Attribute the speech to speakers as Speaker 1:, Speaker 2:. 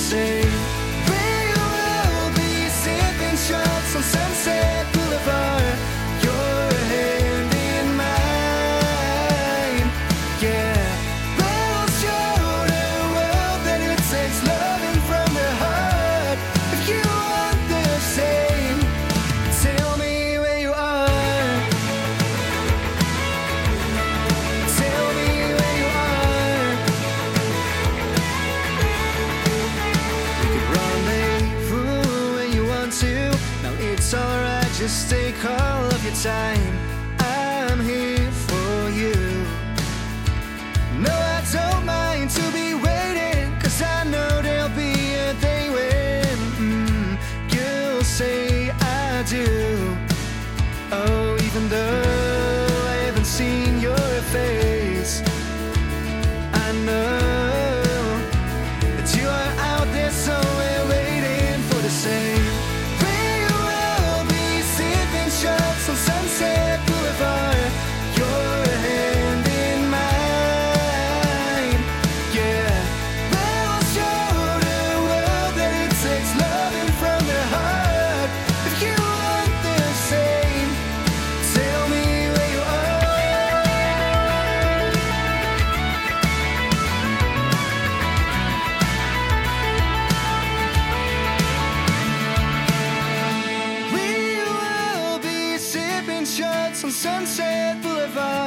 Speaker 1: say we will be sipping shots on Sunset Boulevard. Your hand in mine, yeah. We'll show the world that it takes loving from the heart. If you want the same, tell me where you are. Tell me where you are. We could rendezvous when you want to. Now it's alright, just take all of your time. I'm here for you. No, I don't mind to be waiting, 'cause I know there'll be a day when you'll say I do. Oh, even though I haven't seen your face, I know that you are out there somewhere waiting for the same. We will be sipping shots on Sunset Boulevard. Your hand in mine, yeah. We'll show the world that it takes loving from the heart. If you want the same, tell me where you are. We will be sipping shots on Sunset Boulevard.